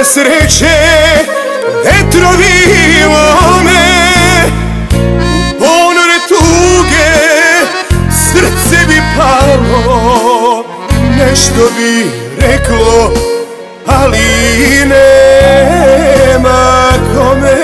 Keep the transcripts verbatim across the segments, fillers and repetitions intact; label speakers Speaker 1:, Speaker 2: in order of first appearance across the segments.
Speaker 1: nesreće vetrovi lome, u ponor tuge srce bi palo, nešto bi reklo, ali nema kome.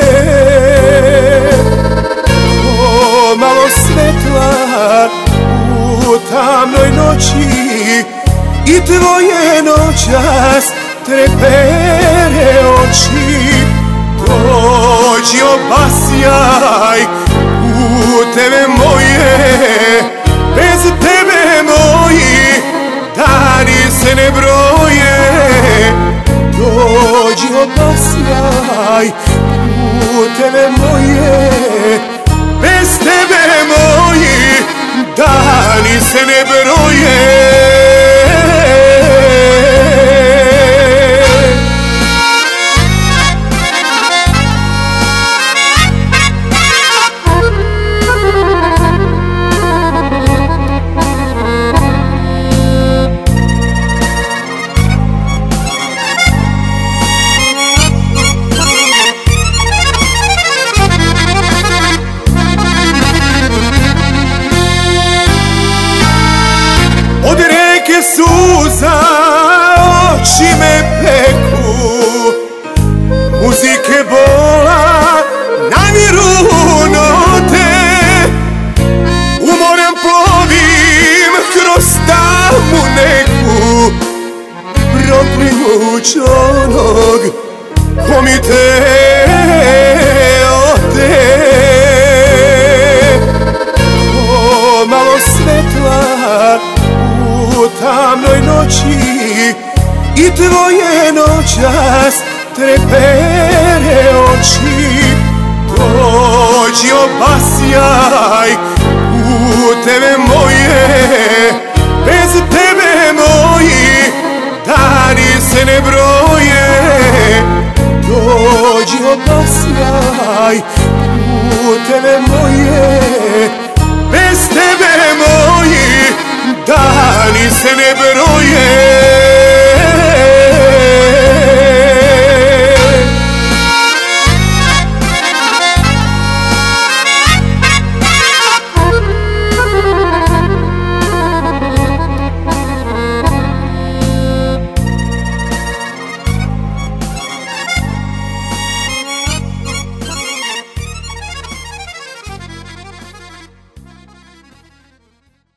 Speaker 1: O, malo svetla u tamnoj noći i tvoje noćas trepere oči. Dođi, obasjaj puteve moje, bez tebe moji dani se ne broje. Dođi, obasjaj puteve moje, bez tebe moji dani se ne broje. Od reke suza oči me peku, muzike bola namiru note. Umoran plovim kroz tamu neku, proklinjuć onog ko mi te ode. O, malo svetla u tamnoj noći i tvoje noćas trepere oči. Dođi, obasjaj puteve moje, bez tebe moji dani se ne broje. Dođi, obasjaj puteve moje, bez tebe moji dani se ne broje.